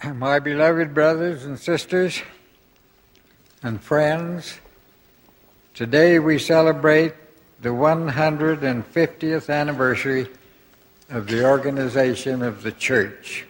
My beloved brothers and sisters and friends, today we celebrate the 150th anniversary of the organization of the church.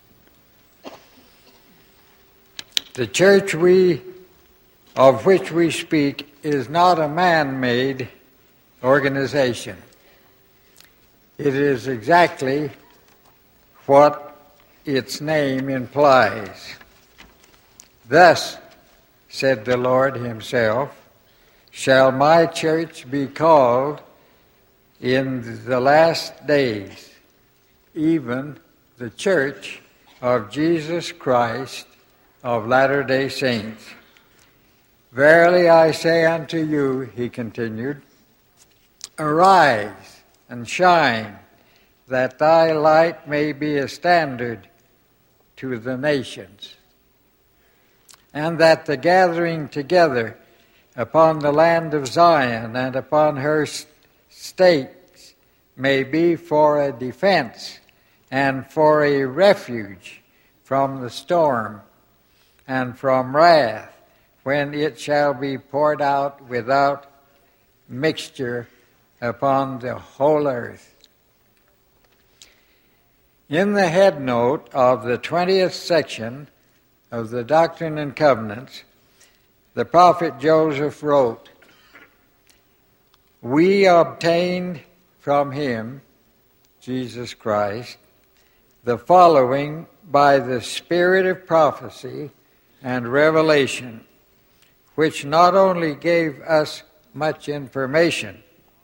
The church of which we speak is not a man-made organization. It is exactly what its name implies. Thus, said the Lord himself, shall my church be called in the last days, even the church of Jesus Christ of Latter-day Saints. Verily I say unto you, he continued, arise and shine, that thy light may be a standard to the nations, and that the gathering together upon the land of Zion and upon her states may be for a defense and for a refuge from the storm and from wrath, when it shall be poured out without mixture upon the whole earth. In the head note of the 20th section of the Doctrine and Covenants, the prophet Joseph wrote, we obtained from him, Jesus Christ, the following by the spirit of prophecy and revelation, which not only gave us much information,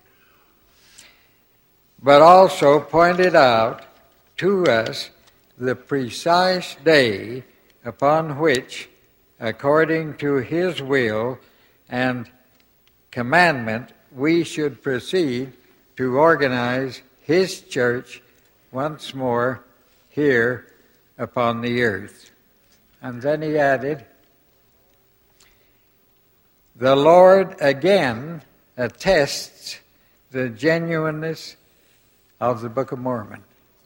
but also pointed out to us the precise day upon which, according to his will and commandment, we should proceed to organize his church once more here upon the earth. And then he added, the Lord again attests the genuineness of the Book of Mormon.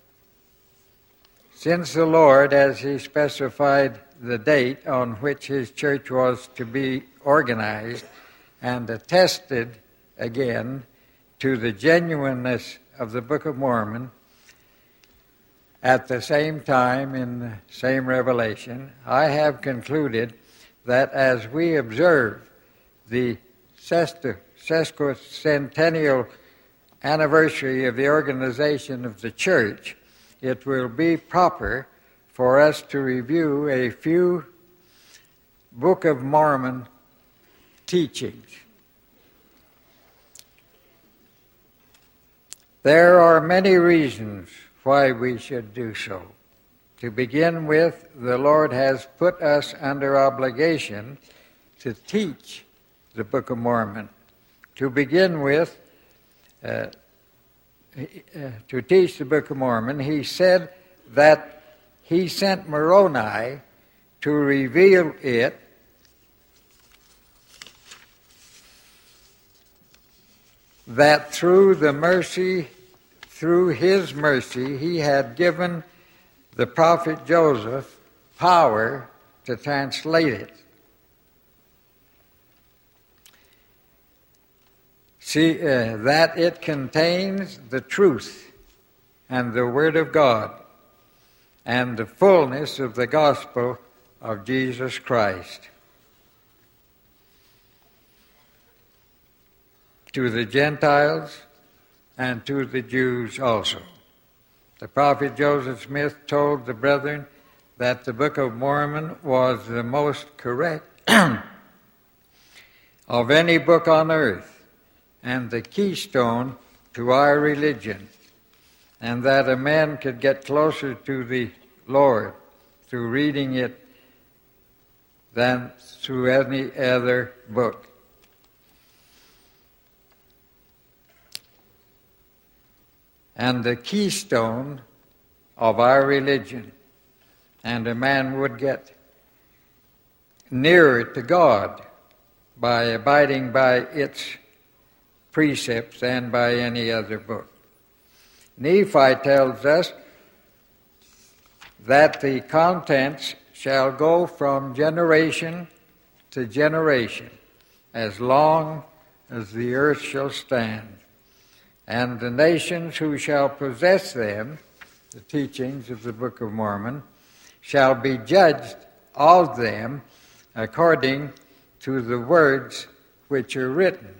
Since the Lord, as he specified the date on which his church was to be organized, and attested again to the genuineness of the Book of Mormon at the same time in the same revelation, I have concluded that as we observe the sesquicentennial anniversary of the organization of the church, it will be proper for us to review a few Book of Mormon teachings. There are many reasons why we should do so. To begin with, the Lord has put us under obligation to teach the Book of Mormon. To begin with, to teach the Book of Mormon, he said that he sent Moroni to reveal it that through his mercy, he had given the prophet Joseph power to translate it. See, that it contains the truth and the Word of God and the fullness of the gospel of Jesus Christ to the Gentiles and to the Jews also. The prophet Joseph Smith told the brethren that the Book of Mormon was the most correct of any book on earth, and the keystone to our religion, and that a man could get closer to the Lord through reading it than through any other book. And the keystone of our religion, and a man would get nearer to God by abiding by its precepts than by any other book. Nephi tells us that the contents shall go from generation to generation, as long as the earth shall stand. And the nations who shall possess them, the teachings of the Book of Mormon, shall be judged of them according to the words which are written.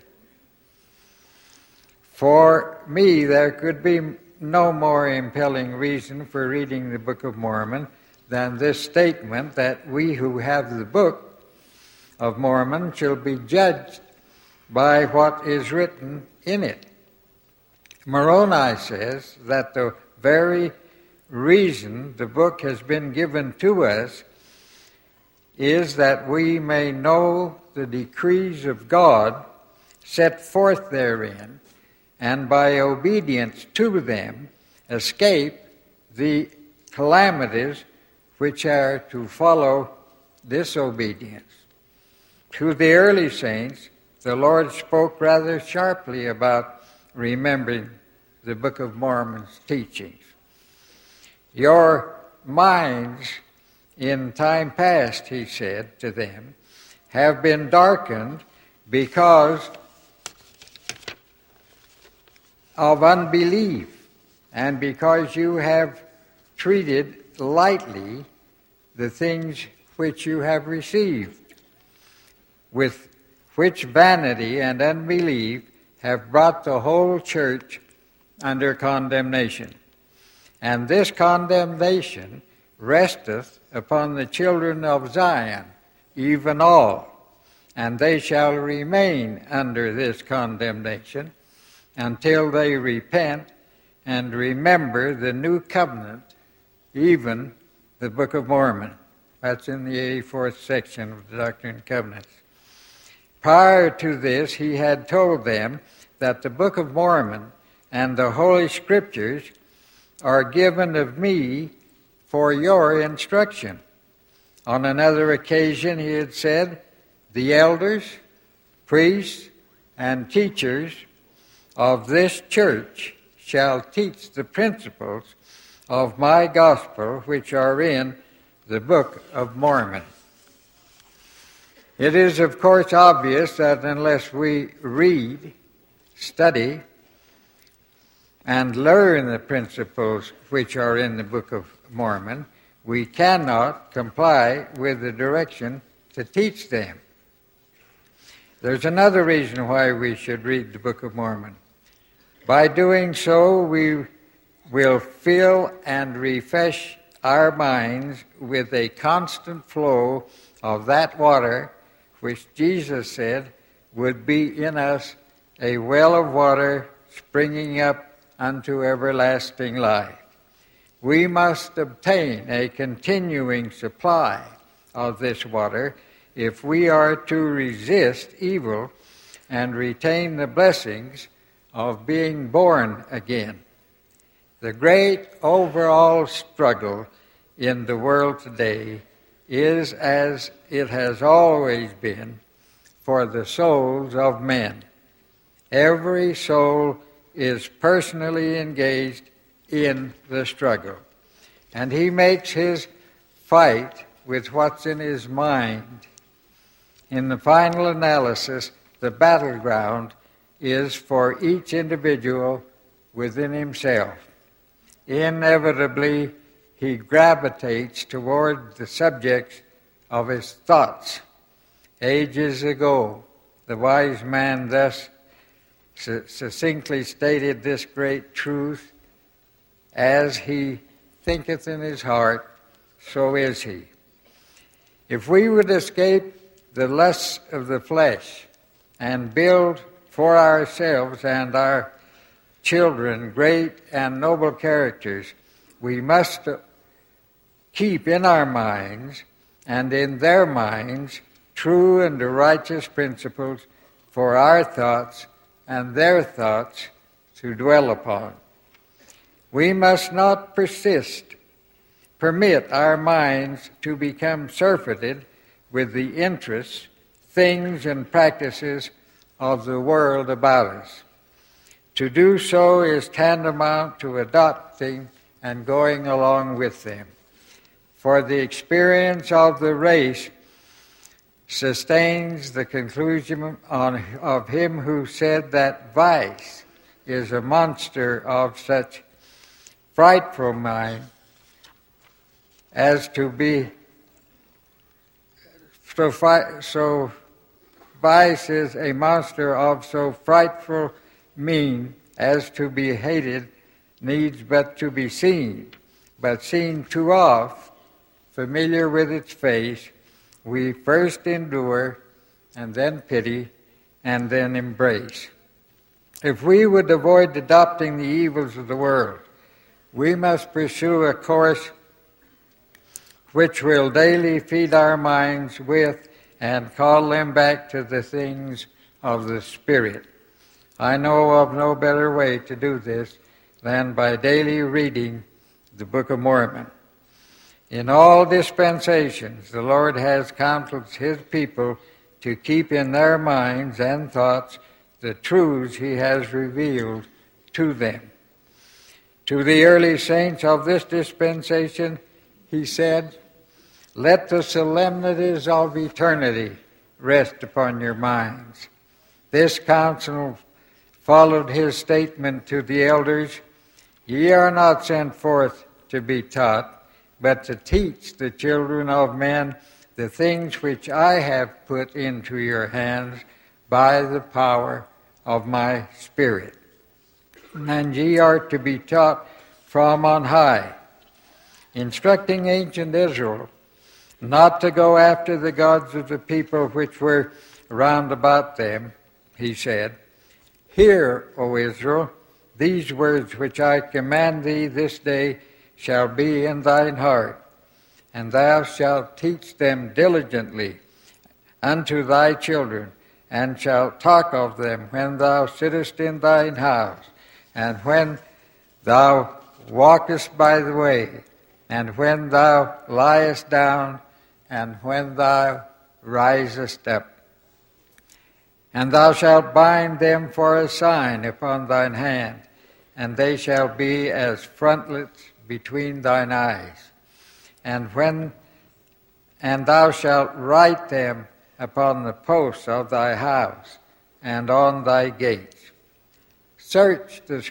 For me, there could be no more impelling reason for reading the Book of Mormon than this statement that we who have the Book of Mormon shall be judged by what is written in it. Moroni says that the very reason the book has been given to us is that we may know the decrees of God set forth therein, and by obedience to them escape the calamities which are to follow disobedience. To the early saints, the Lord spoke rather sharply about remembering the Book of Mormon's teachings. Your minds in time past, he said to them, have been darkened because of unbelief, and because you have treated lightly the things which you have received, with which vanity and unbelief have brought the whole church under condemnation. And this condemnation resteth upon the children of Zion, even all, and they shall remain under this condemnation until they repent and remember the new covenant, even the Book of Mormon. That's in the 84th section of the Doctrine and Covenants. Prior to this, he had told them that the Book of Mormon and the Holy Scriptures are given of me for your instruction. On another occasion, he had said, the elders, priests, and teachers of this church shall teach the principles of my gospel which are in the Book of Mormon. It is, of course, obvious that unless we read, study, and learn the principles which are in the Book of Mormon, we cannot comply with the direction to teach them. There's another reason why we should read the Book of Mormon. By doing so, we will fill and refresh our minds with a constant flow of that water which Jesus said would be in us a well of water springing up unto everlasting life. We must obtain a continuing supply of this water if we are to resist evil and retain the blessings of being born again. The great overall struggle in the world today is, as it has always been, for the souls of men. Every soul is personally engaged in the struggle, and he makes his fight with what's in his mind. In the final analysis, the battleground is for each individual within himself. Inevitably, he gravitates toward the subjects of his thoughts. Ages ago, the wise man thus succinctly stated this great truth: as he thinketh in his heart, so is he. If we would escape the lusts of the flesh and build for ourselves and our children great and noble characters, we must keep in our minds and in their minds true and righteous principles for our thoughts and their thoughts to dwell upon. We must not permit our minds to become surfeited with the interests, things, and practices of the world about us. To do so is tantamount to adopting and going along with them. For the experience of the race sustains the conclusion of him who said that vice is a monster of such frightful mind as to be so vice is a monster of so frightful mien as to be hated needs but to be seen, but seen too oft, familiar with its face, we first endure, and then pity, and then embrace. If we would avoid adopting the evils of the world, we must pursue a course which will daily feed our minds with and call them back to the things of the Spirit. I know of no better way to do this than by daily reading the Book of Mormon. In all dispensations, the Lord has counseled his people to keep in their minds and thoughts the truths he has revealed to them. To the early saints of this dispensation, he said, "Let the solemnities of eternity rest upon your minds." This counsel followed his statement to the elders, "Ye are not sent forth to be taught, but to teach the children of men the things which I have put into your hands by the power of my Spirit. And ye are to be taught from on high," instructing ancient Israel not to go after the gods of the people which were round about them. He said, "Hear, O Israel, these words which I command thee this day shall be in thine heart, and thou shalt teach them diligently unto thy children, and shalt talk of them when thou sittest in thine house, and when thou walkest by the way, and when thou liest down, and when thou risest up. And thou shalt bind them for a sign upon thine hand, and they shall be as frontlets between thine eyes. And thou shalt write them upon the posts of thy house and on thy gates. Search the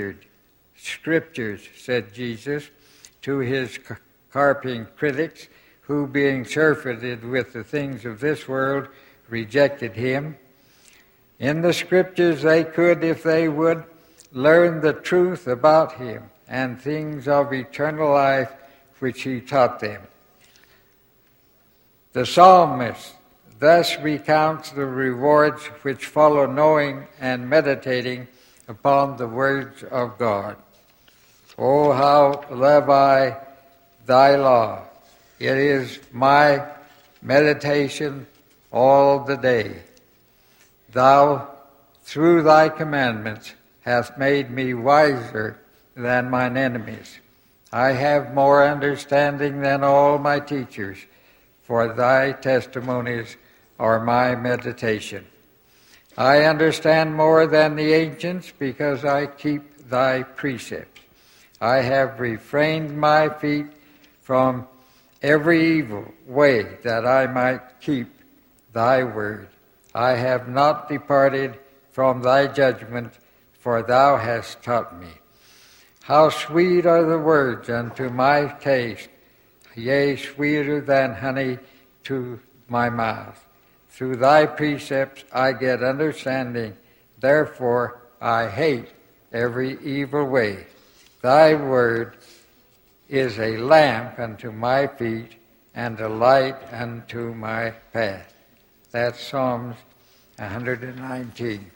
scriptures, said Jesus to his carping critics, who, being surfeited with the things of this world, rejected him. In the scriptures they could, if they would, learn the truth about him and things of eternal life which he taught them. The psalmist thus recounts the rewards which follow knowing and meditating upon the words of God. "Oh, how love I thy law! It is my meditation all the day. Thou, through thy commandments, hast made me wiser than mine enemies. I have more understanding than all my teachers, for thy testimonies are my meditation. I understand more than the ancients, because I keep thy precepts. I have refrained my feet from every evil way, that I might keep thy word. I have not departed from thy judgment, for thou hast taught me. How sweet are the words unto my taste, yea, sweeter than honey to my mouth. Through thy precepts I get understanding, therefore I hate every evil way. Thy word is a lamp unto my feet and a light unto my path." That's Psalms 119.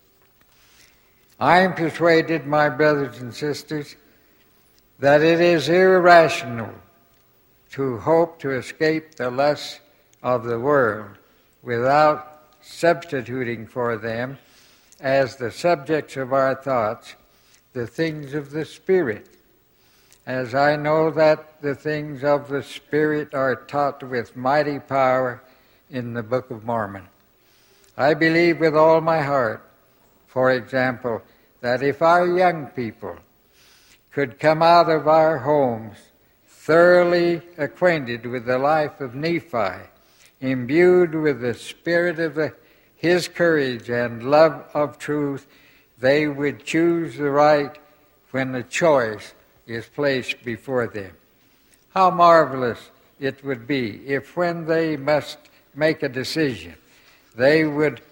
I am persuaded, my brothers and sisters, that it is irrational to hope to escape the lusts of the world without substituting for them, as the subjects of our thoughts, the things of the Spirit. As I know that the things of the Spirit are taught with mighty power in the Book of Mormon. I believe with all my heart, for example, that if our young people could come out of our homes thoroughly acquainted with the life of Nephi, imbued with the spirit of his courage and love of truth, they would choose the right when the choice is placed before them. How marvelous it would be if, when they must make a decision, there would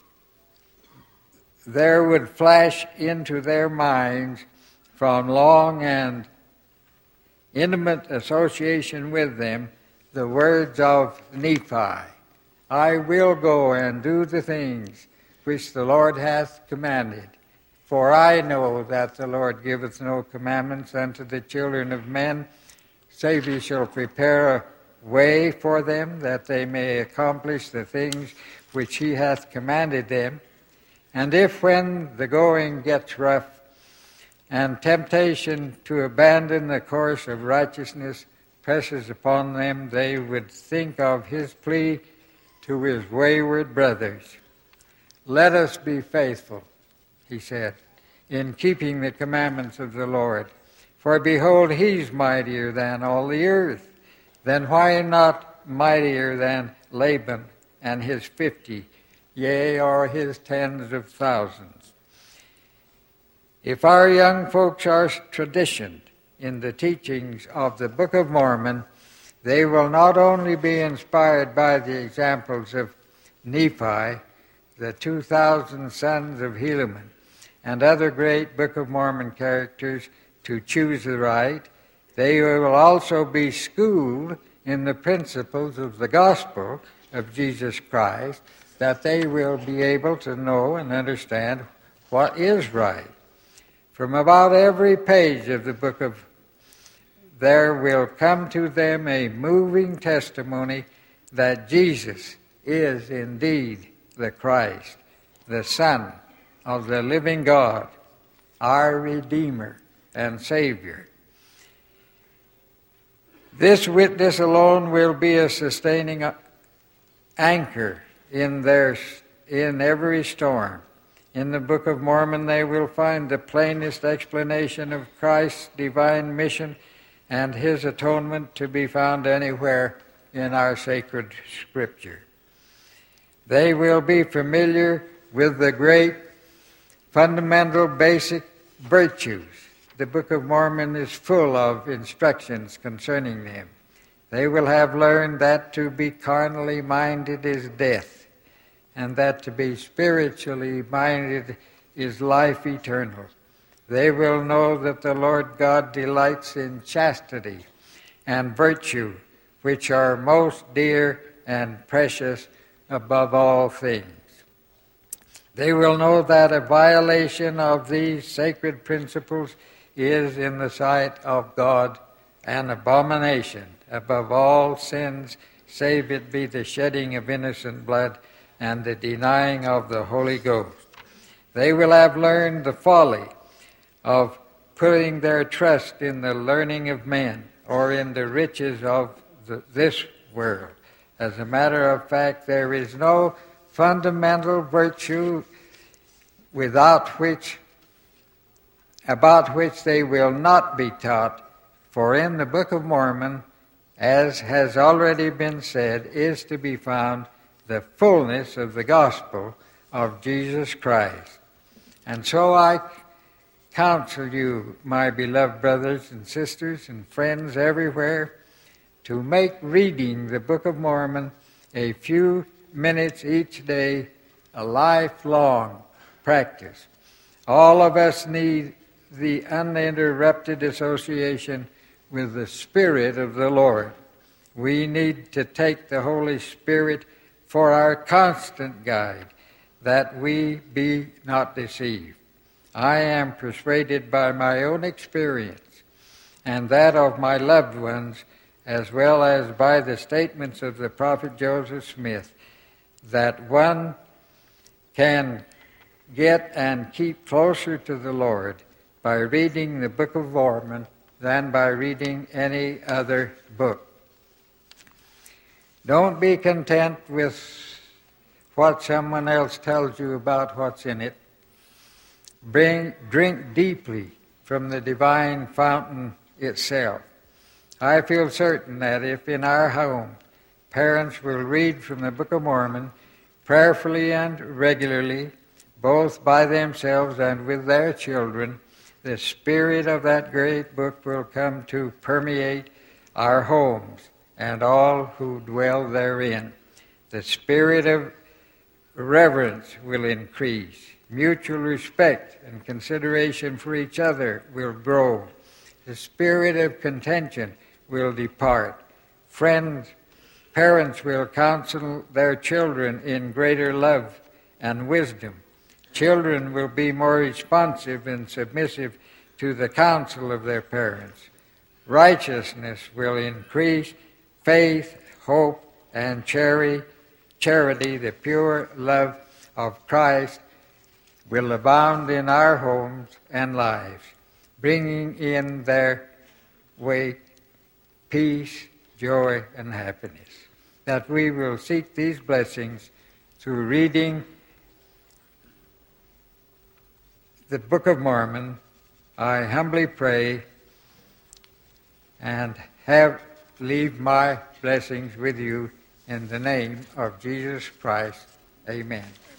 flash into their minds from long and intimate association with them the words of Nephi, I will go and do the things which the Lord hath commanded. For I know that the Lord giveth no commandments unto the children of men, save he shall prepare a way for them, that they may accomplish the things which he hath commanded them. And if, when the going gets rough, and temptation to abandon the course of righteousness presses upon them, they would think of his plea to his wayward brothers. Let us be faithful, he said, in keeping the commandments of the Lord. For behold, he's mightier than all the earth. Then why not mightier than Laban and his 50, yea, or his tens of thousands? If our young folks are traditioned in the teachings of the Book of Mormon, they will not only be inspired by the examples of Nephi, the 2,000 sons of Helaman, and other great Book of Mormon characters to choose the right, they will also be schooled in the principles of the gospel of Jesus Christ, that they will be able to know and understand what is right. From about every page of the book there will come to them a moving testimony that Jesus is indeed the Christ, the Son of the living God, our Redeemer and Savior. This witness alone will be a sustaining anchor in every storm. In the Book of Mormon, they will find the plainest explanation of Christ's divine mission and his atonement to be found anywhere in our sacred Scripture. They will be familiar with the great fundamental basic virtues. The Book of Mormon is full of instructions concerning them. They will have learned that to be carnally minded is death, and that to be spiritually minded is life eternal. They will know that the Lord God delights in chastity and virtue, which are most dear and precious above all things. They will know that a violation of these sacred principles is, in the sight of God, an abomination above all sins, save it be the shedding of innocent blood and the denying of the Holy Ghost. They will have learned the folly of putting their trust in the learning of men or in the riches of this world. As a matter of fact, there is no fundamental virtue about which they will not be taught, for in the Book of Mormon, as has already been said, is to be found the fullness of the gospel of Jesus Christ. And so I counsel you, my beloved brothers and sisters and friends everywhere, to make reading the Book of Mormon a few minutes each day a lifelong practice. All of us need the uninterrupted association with the Spirit of the Lord. We need to take the Holy Spirit for our constant guide, that we be not deceived. I am persuaded by my own experience and that of my loved ones, as well as by the statements of the prophet Joseph Smith, that one can get and keep closer to the Lord by reading the Book of Mormon than by reading any other book. Don't be content with what someone else tells you about what's in it. Drink deeply from the divine fountain itself. I feel certain that if in our home parents will read from the Book of Mormon prayerfully and regularly, both by themselves and with their children, the spirit of that great book will come to permeate our homes and all who dwell therein. The spirit of reverence will increase. Mutual respect and consideration for each other will grow. The spirit of contention will depart. Parents will counsel their children in greater love and wisdom. Children will be more responsive and submissive to the counsel of their parents. Righteousness will increase. Faith, hope, and charity, the pure love of Christ, will abound in our homes and lives, bringing in their way peace, joy, and happiness. That we will seek these blessings through reading the Book of Mormon, I humbly pray and leave my blessings with you in the name of Jesus Christ. Amen.